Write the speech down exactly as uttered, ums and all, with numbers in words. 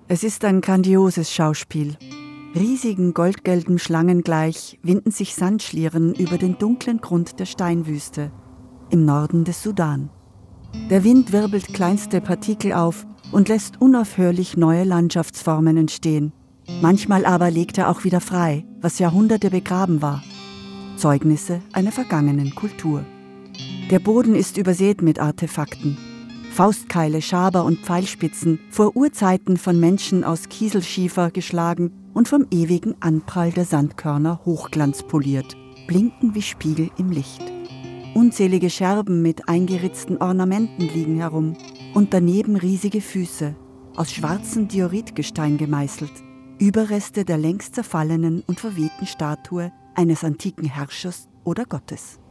Es ist ein grandioses Schauspiel. Riesigen goldgelben Schlangen gleich winden sich Sandschlieren über den dunklen Grund der Steinwüste im Norden des Sudan. Der Wind wirbelt kleinste Partikel auf und lässt unaufhörlich neue Landschaftsformen entstehen. Manchmal aber legt er auch wieder frei, was Jahrhunderte begraben war. Zeugnisse einer vergangenen Kultur. Der Boden ist übersät mit Artefakten. Faustkeile, Schaber und Pfeilspitzen, vor Urzeiten von Menschen aus Kieselschiefer geschlagen und vom ewigen Anprall der Sandkörner hochglanzpoliert, blinken wie Spiegel im Licht. Unzählige Scherben mit eingeritzten Ornamenten liegen herum und daneben riesige Füße, aus schwarzem Dioritgestein gemeißelt, Überreste der längst zerfallenen und verwehten Statue eines antiken Herrschers oder Gottes.